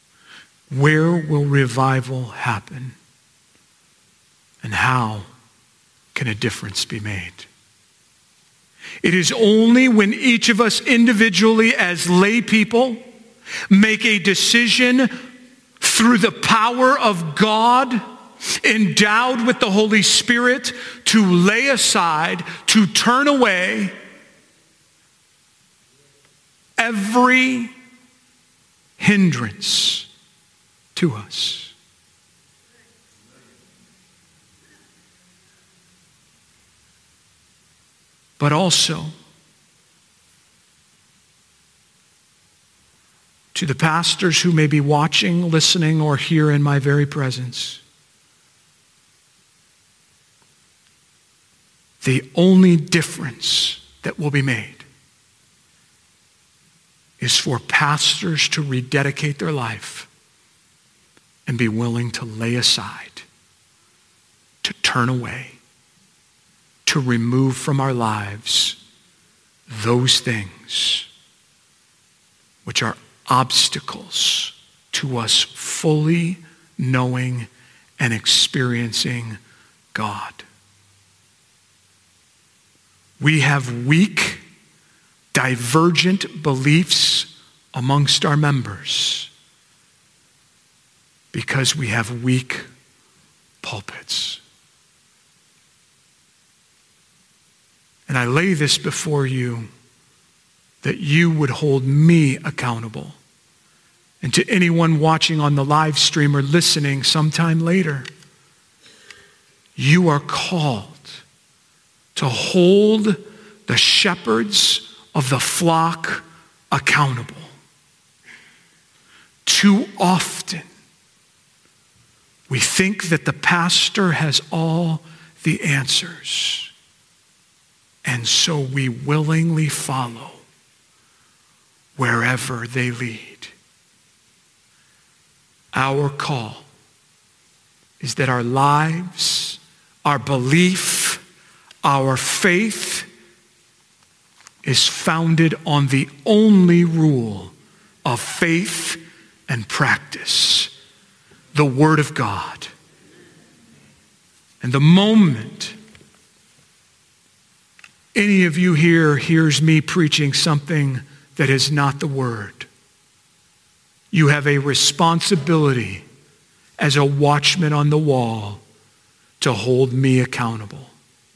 Where will revival happen? And how can a difference be made. It is only when each of us individually as lay people make a decision through the power of God, endowed with the Holy Spirit, to lay aside, to turn away every hindrance to us. But also, to the pastors who may be watching, listening, or here in my very presence, the only difference that will be made is for pastors to rededicate their life and be willing to lay aside, to turn away, to remove from our lives those things which are obstacles to us fully knowing and experiencing God. We have weak, divergent beliefs amongst our members because we have weak pulpits. And I lay this before you that you would hold me accountable. And to anyone watching on the live stream or listening sometime later, you are called to hold the shepherds of the flock accountable. Too often, we think that the pastor has all the answers. And so we willingly follow wherever they lead. Our call is that our lives, our belief, our faith is founded on the only rule of faith and practice, the Word of God. And the moment any of you here hears me preaching something that is not the Word, you have a responsibility as a watchman on the wall to hold me accountable,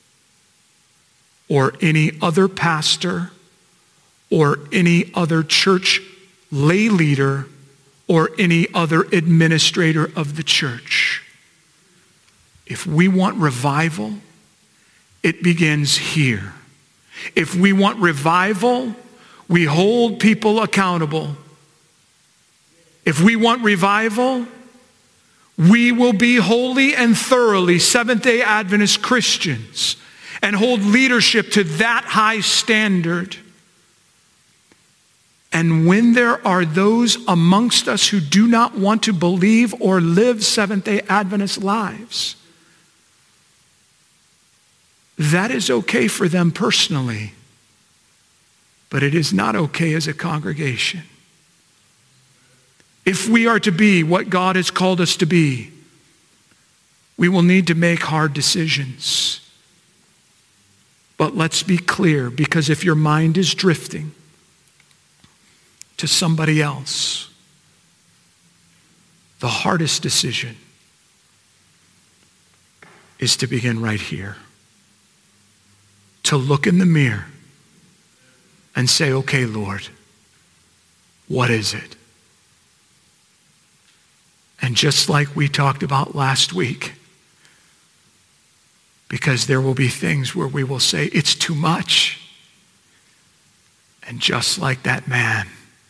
or any other pastor, or any other church lay leader, or any other administrator of the church. If we want revival, it begins here. If we want revival, we hold people accountable. If we want revival, we will be wholly and thoroughly Seventh-day Adventist Christians and hold leadership to that high standard. And when there are those amongst us who do not want to believe or live Seventh-day Adventist lives, that is okay for them personally, but it is not okay as a congregation. If we are to be what God has called us to be, we will need to make hard decisions. But let's be clear, because if your mind is drifting to somebody else, the hardest decision is to begin right here. To look in the mirror and say, okay, Lord, what is it? And just like we talked about last week, because there will be things where we will say, it's too much. And just like that man,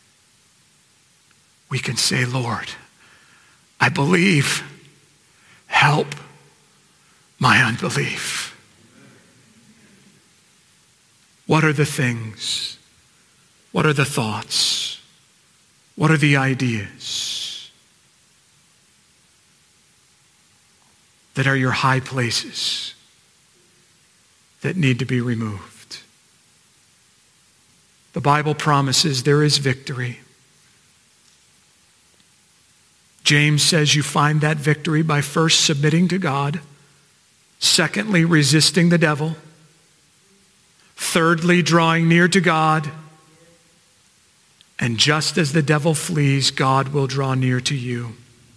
we can say, Lord, I believe, help my unbelief. What are the things? What are the thoughts? What are the ideas that are your high places that need to be removed? The Bible promises there is victory. James says you find that victory by first submitting to God, Secondly, resisting the devil. Thirdly, drawing near to God. And just as the devil flees, God will draw near to you.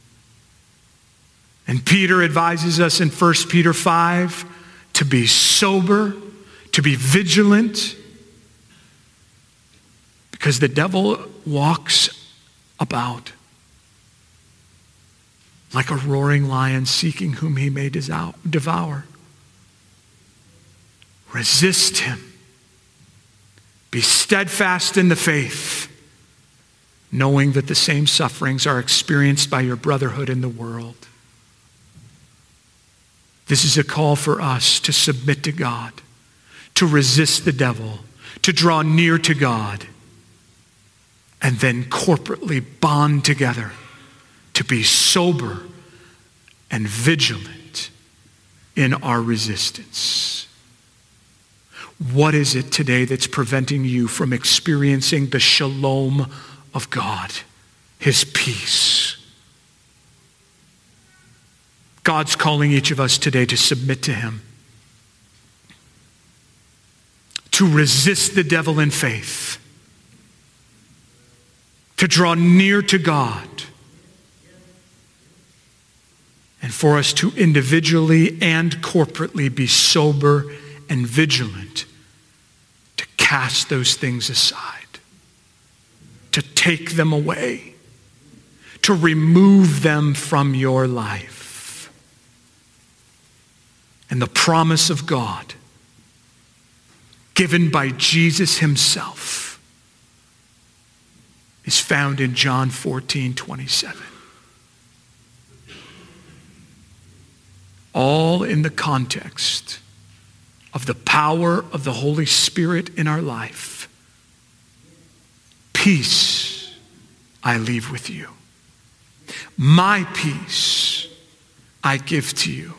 And Peter advises us in 1 Peter 5 to be sober, to be vigilant, because the devil walks about like a roaring lion seeking whom he may devour. Resist him. Be steadfast in the faith, knowing that the same sufferings are experienced by your brotherhood in the world. This is a call for us to submit to God, to resist the devil, to draw near to God, and then corporately bond together to be sober and vigilant in our resistance. What is it today that's preventing you from experiencing the shalom of God, his peace? God's calling each of us today to submit to him, to resist the devil in faith, to draw near to God, and for us to individually and corporately be sober and vigilant, to cast those things aside, to take them away, to remove them from your life. And the promise of God given by Jesus himself is found in John 14:27. All in the context of the power of the Holy Spirit in our life. Peace I leave with you. My peace I give to you.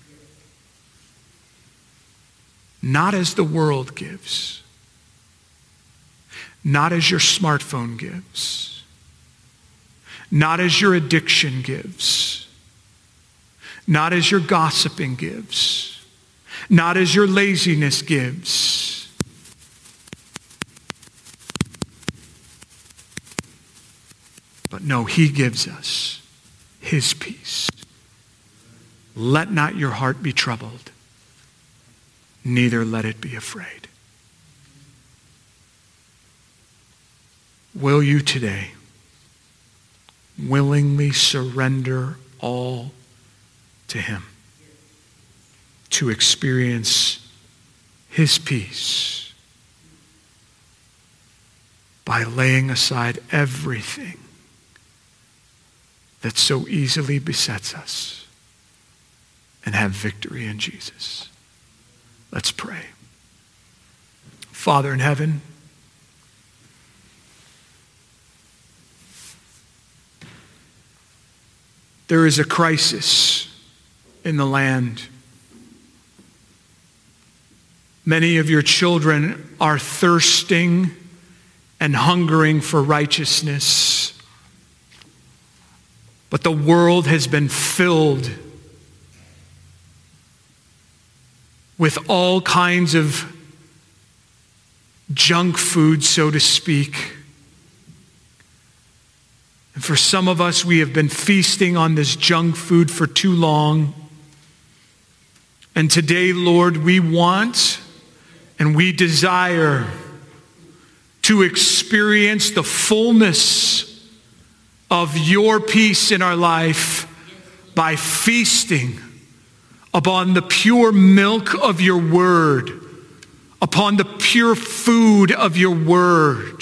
Not as the world gives. Not as your smartphone gives. Not as your addiction gives. Not as your gossiping gives. Not as your laziness gives. But no, he gives us his peace. Let not your heart be troubled, neither let it be afraid. Will you today willingly surrender all to him to experience his peace by laying aside everything that so easily besets us and have victory in Jesus? Let's pray. Father in heaven, there is a crisis in the land. Many of your children are thirsting and hungering for righteousness, but the world has been filled with all kinds of junk food, so to speak. And for some of us, we have been feasting on this junk food for too long. And today, Lord, we want and we desire to experience the fullness of your peace in our life by feasting upon the pure milk of your word, upon the pure food of your word.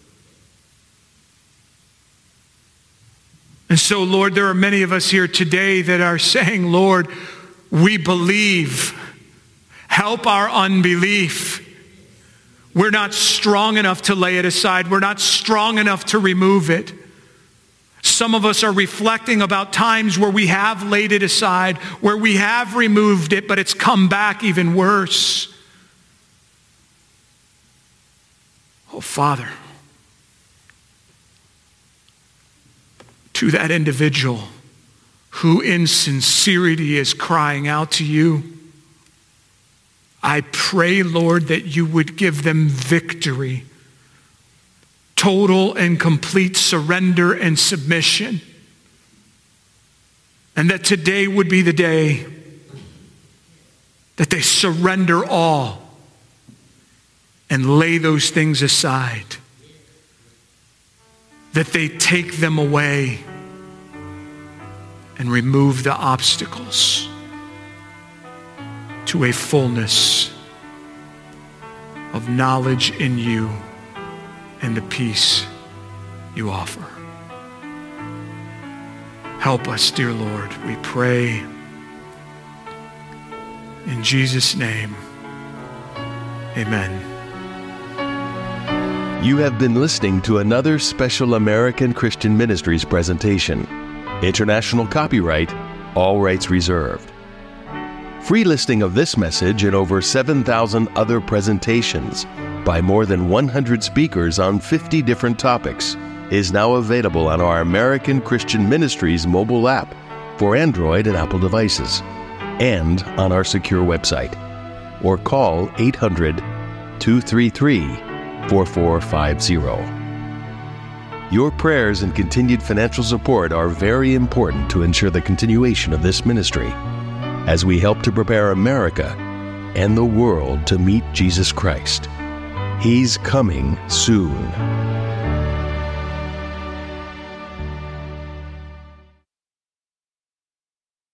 And so, Lord, there are many of us here today that are saying, Lord, we believe. Help our unbelief. We're not strong enough to lay it aside. We're not strong enough to remove it. Some of us are reflecting about times where we have laid it aside, where we have removed it, but it's come back even worse. Oh, Father, to that individual who in sincerity is crying out to you, I pray, Lord, that you would give them victory, total and complete surrender and submission. And that today would be the day that they surrender all and lay those things aside. That they take them away and remove the obstacles to a fullness of knowledge in you and the peace you offer. Help us, dear Lord, we pray. In Jesus' name, amen. You have been listening to another special American Christian Ministries presentation. International copyright, all rights reserved. Free listing of this message and over 7,000 other presentations by more than 100 speakers on 50 different topics is now available on our American Christian Ministries mobile app for Android and Apple devices and on our secure website. Or call 800-233-4450. Your prayers and continued financial support are very important to ensure the continuation of this ministry as we help to prepare America and the world to meet Jesus Christ. He's coming soon.